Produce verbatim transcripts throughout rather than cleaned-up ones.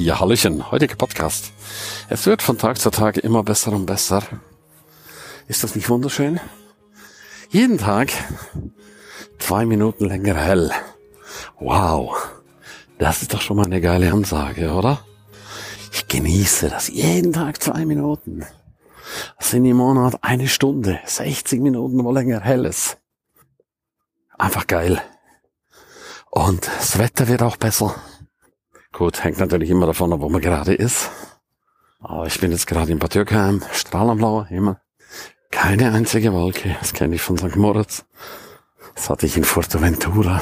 Ja, Hallöchen, heutiger Podcast. Es wird von Tag zu Tag immer besser und besser. Ist das nicht wunderschön? Jeden Tag zwei Minuten länger hell. Wow, das ist doch schon mal eine geile Ansage, oder? Ich genieße das jeden Tag zwei Minuten. Das sind im Monat eine Stunde, sechzig Minuten, wo länger hell ist. Einfach geil. Und das Wetter wird auch besser. Gut, hängt natürlich immer davon ab, wo man gerade ist. Aber ich bin jetzt gerade in Bad Dürkheim, strahlend blauer Himmel. Keine einzige Wolke, das kenne ich von Sankt Moritz. Das hatte ich in Fuerteventura.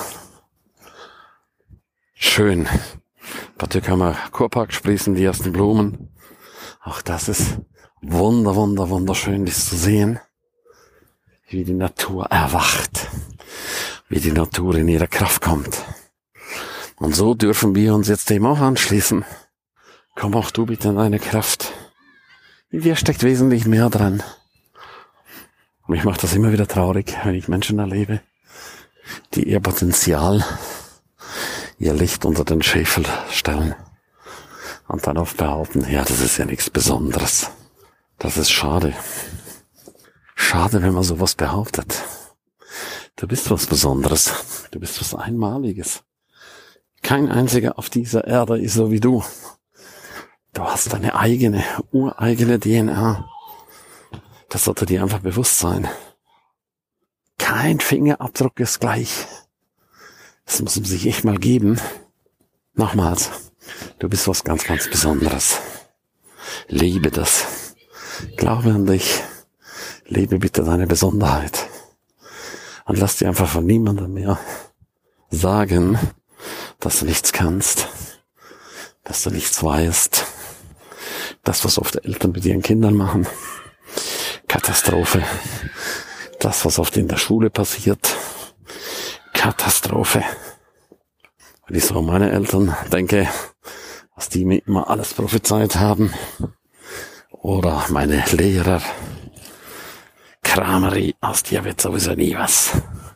Schön. Bad Dürkheimer Kurpark sprießen die ersten Blumen. Auch das ist wunder, wunder, wunderschön, das zu sehen. Wie die Natur erwacht. Wie die Natur in ihre Kraft kommt. Und so dürfen wir uns jetzt dem auch anschließen. Komm auch du bitte in deine Kraft. In dir steckt wesentlich mehr dran. Und mich macht das immer wieder traurig, wenn ich Menschen erlebe, die ihr Potenzial, ihr Licht unter den Scheffel stellen. Und dann oft behaupten, ja, das ist ja nichts Besonderes. Das ist schade. Schade, wenn man sowas behauptet. Du bist was Besonderes. Du bist was Einmaliges. Kein einziger auf dieser Erde ist so wie du. Du hast deine eigene, ureigene D N A. Das sollte dir einfach bewusst sein. Kein Fingerabdruck ist gleich. Das muss man sich echt mal geben. Nochmals, du bist was ganz, ganz Besonderes. Liebe das. Glaube an dich. Lebe bitte deine Besonderheit. Und lass dir einfach von niemandem mehr sagen, dass du nichts kannst, dass du nichts weißt. Das, was oft Eltern mit ihren Kindern machen. Katastrophe. Das, was oft in der Schule passiert. Katastrophe. Wenn ich so an meine Eltern denke, was die mir immer alles prophezeit haben. Oder meine Lehrer. Kramerie, aus dir wird sowieso nie was.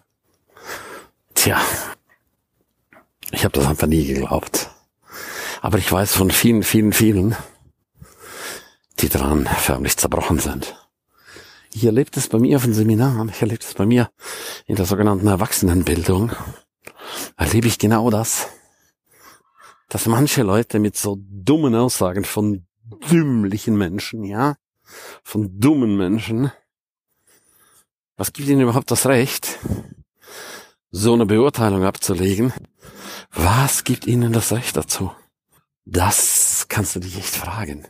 Tja. Ich habe das einfach nie geglaubt. Aber ich weiß von vielen, vielen, vielen, die daran förmlich zerbrochen sind. Ich erlebe das bei mir auf den Seminaren, ich erlebe das bei mir in der sogenannten Erwachsenenbildung. Erlebe ich genau das, dass manche Leute mit so dummen Aussagen von dümmlichen Menschen, ja, von dummen Menschen, was gibt ihnen überhaupt das Recht, so eine Beurteilung abzulegen? Was gibt ihnen das Recht dazu? Das kannst du dich echt fragen.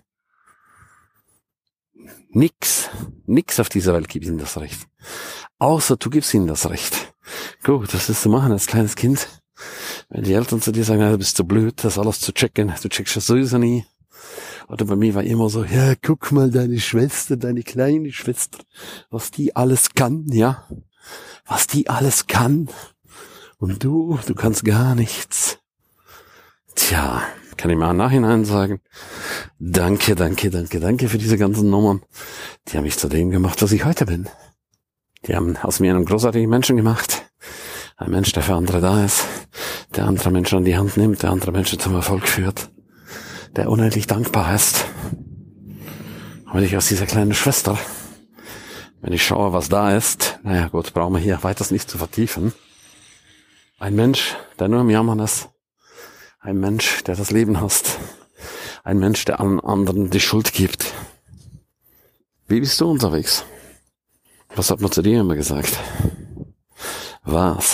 Nix, nix auf dieser Welt gibt ihnen das Recht. Außer du gibst ihnen das Recht. Gut, was willst du machen als kleines Kind? Wenn die Eltern zu dir sagen, ja, du bist zu blöd, das alles zu checken, du checkst das sowieso nie. Oder bei mir war immer so, ja, guck mal deine Schwester, deine kleine Schwester, was die alles kann, ja. Was die alles kann. Und du, du kannst gar nichts. Tja, kann ich mal im Nachhinein sagen, danke, danke, danke, danke für diese ganzen Nummern. Die haben mich zu dem gemacht, was ich heute bin. Die haben aus mir einen großartigen Menschen gemacht. Ein Mensch, der für andere da ist, der andere Menschen an die Hand nimmt, der andere Menschen zum Erfolg führt, der unendlich dankbar ist. Und wenn ich aus dieser kleinen Schwester, wenn ich schaue, was da ist, naja gut, brauchen wir hier weiters nicht zu vertiefen. Ein Mensch, der nur im Jammern ist. Ein Mensch, der das Leben hasst. Ein Mensch, der allen anderen die Schuld gibt. Wie bist du unterwegs? Was hat man zu dir immer gesagt? Was?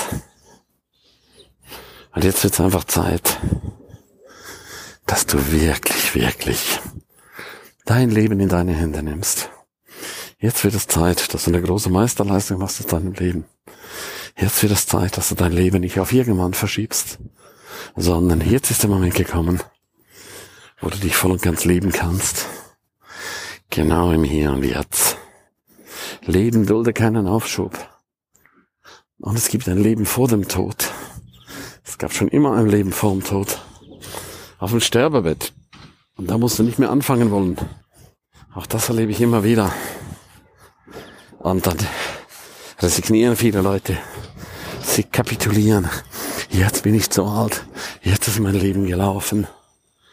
Und jetzt wird's einfach Zeit, dass du wirklich, wirklich dein Leben in deine Hände nimmst. Jetzt wird es Zeit, dass du eine große Meisterleistung machst aus deinem Leben. Jetzt wird es Zeit, dass du dein Leben nicht auf irgendwann verschiebst, sondern jetzt ist der Moment gekommen, wo du dich voll und ganz leben kannst. Genau im Hier und Jetzt. Leben dulde keinen Aufschub. Und es gibt ein Leben vor dem Tod. Es gab schon immer ein Leben vor dem Tod. Auf dem Sterbebett. Und da musst du nicht mehr anfangen wollen. Auch das erlebe ich immer wieder. Und dann resignieren viele Leute. Sie kapitulieren. Jetzt bin ich zu alt. Jetzt ist mein Leben gelaufen.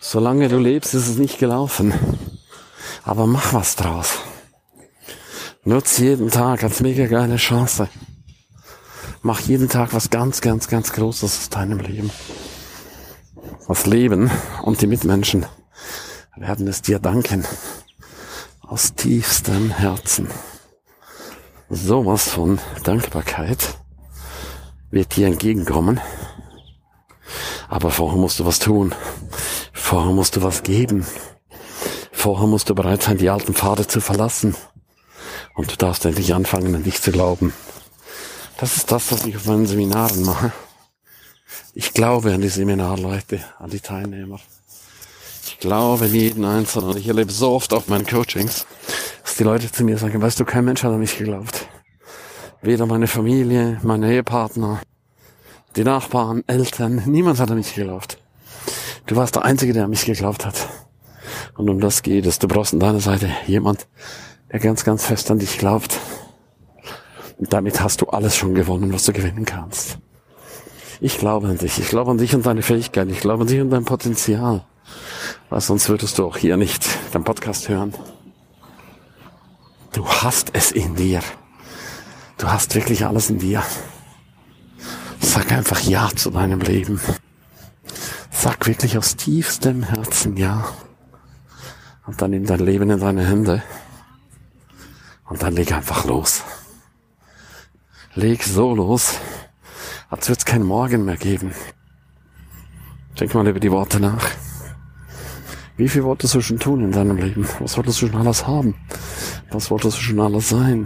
Solange du lebst, ist es nicht gelaufen. Aber mach was draus. Nutz jeden Tag als mega geile Chance. Mach jeden Tag was ganz, ganz, ganz Großes aus deinem Leben. Das Leben und die Mitmenschen werden es dir danken. Aus tiefstem Herzen. Sowas von Dankbarkeit wird dir entgegenkommen. Aber vorher musst du was tun. Vorher musst du was geben. Vorher musst du bereit sein, die alten Pfade zu verlassen. Und du darfst endlich anfangen, an dich zu glauben. Das ist das, was ich auf meinen Seminaren mache. Ich glaube an die Seminarleute, an die Teilnehmer. Ich glaube in jeden Einzelnen. Ich erlebe so oft auf meinen Coachings, dass die Leute zu mir sagen, weißt du, kein Mensch hat an mich geglaubt. Weder meine Familie, meine Ehepartner, die Nachbarn, Eltern, niemand hat an mich geglaubt. Du warst der Einzige, der an mich geglaubt hat. Und um das geht es. Du brauchst an deiner Seite jemand, der ganz, ganz fest an dich glaubt. Und damit hast du alles schon gewonnen, was du gewinnen kannst. Ich glaube an dich. Ich glaube an dich und deine Fähigkeiten. Ich glaube an dich und dein Potenzial. Weil sonst würdest du auch hier nicht deinen Podcast hören. Du hast es in dir. Du hast wirklich alles in dir. Sag einfach Ja zu deinem Leben. Sag wirklich aus tiefstem Herzen Ja. Und dann nimm dein Leben in deine Hände. Und dann leg einfach los. Leg so los, als wird es keinen Morgen mehr geben. Denk mal über die Worte nach. Wie viel wolltest du schon tun in deinem Leben? Was wolltest du schon alles haben? Was wolltest du schon alles sein?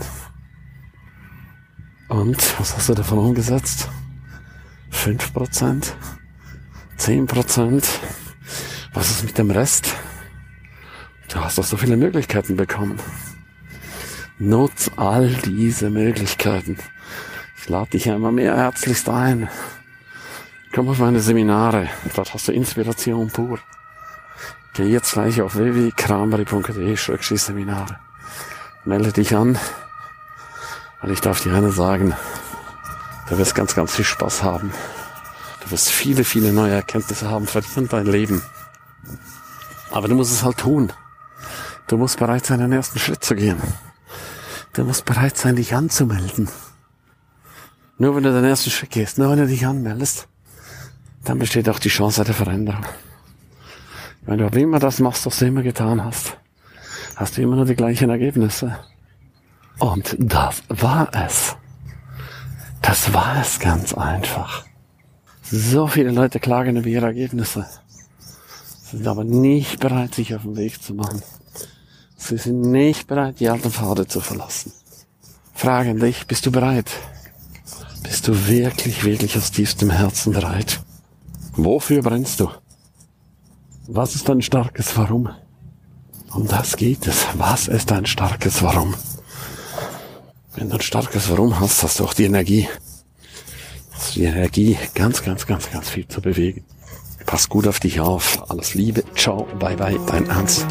Und was hast du davon umgesetzt? fünf Prozent? zehn Prozent? Was ist mit dem Rest? Du hast doch so viele Möglichkeiten bekommen. Nutz all diese Möglichkeiten. Ich lade dich einmal mehr herzlichst ein. Komm auf meine Seminare. Dort hast du Inspiration pur. Geh jetzt gleich auf w w w punkt krameri punkt d e slash Seminare. Melde dich an. Und ich darf dir eines sagen. Du wirst ganz, ganz viel Spaß haben. Du wirst viele, viele neue Erkenntnisse haben für dich und dein Leben. Aber du musst es halt tun. Du musst bereit sein, den ersten Schritt zu gehen. Du musst bereit sein, dich anzumelden. Nur wenn du den ersten Schritt gehst, nur wenn du dich anmeldest, dann besteht auch die Chance der Veränderung. Wenn du immer das machst, was du immer getan hast, hast du immer nur die gleichen Ergebnisse. Und das war es. Das war es ganz einfach. So viele Leute klagen über ihre Ergebnisse, sind aber nicht bereit, sich auf den Weg zu machen. Sie sind nicht bereit, die alten Pfade zu verlassen. Fragen dich, bist du bereit? Bist du wirklich, wirklich aus tiefstem Herzen bereit? Wofür brennst du? Was ist dein starkes Warum? Um das geht es. Was ist dein starkes Warum? Wenn du ein starkes Warum hast, hast du auch die Energie. Hast du die Energie, ganz, ganz, ganz, ganz viel zu bewegen. Pass gut auf dich auf. Alles Liebe. Ciao. Bye, bye. Dein Ernst.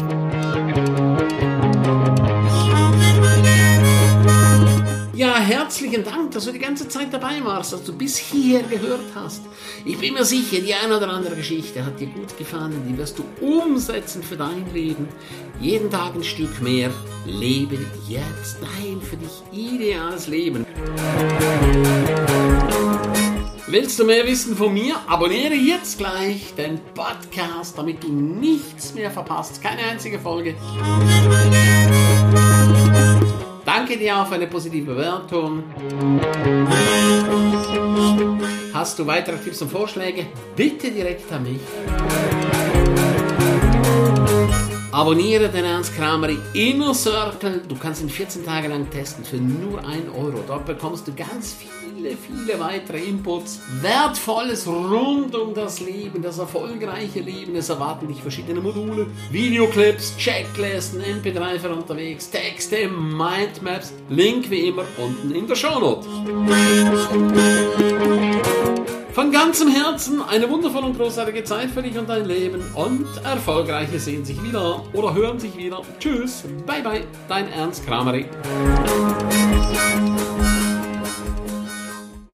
Ja, herzlichen Dank, dass du die ganze Zeit dabei warst, dass du bis hierher gehört hast. Ich bin mir sicher, die eine oder andere Geschichte hat dir gut gefallen, die wirst du umsetzen für dein Leben. Jeden Tag ein Stück mehr. Lebe jetzt dein für dich ideales Leben. Willst du mehr wissen von mir? Abonniere jetzt gleich den Podcast, damit du nichts mehr verpasst. Keine einzige Folge. Danke dir auch für eine positive Bewertung. Hast du weitere Tipps und Vorschläge? Bitte direkt an mich. Abonniere den Ernst Krameri Inner Circle. Du kannst ihn vierzehn Tage lang testen für nur ein Euro. Dort bekommst du ganz viele, viele weitere Inputs. Wertvolles rund um das Leben, das erfolgreiche Leben. Es erwarten dich verschiedene Module, Videoclips, Checklisten, M P drei für unterwegs, Texte, Mindmaps. Link wie immer unten in der Shownote. Von ganzem Herzen eine wundervolle und großartige Zeit für dich und dein Leben und Erfolgreiche sehen sich wieder oder hören sich wieder. Tschüss, bye bye, dein Ernst Krameri.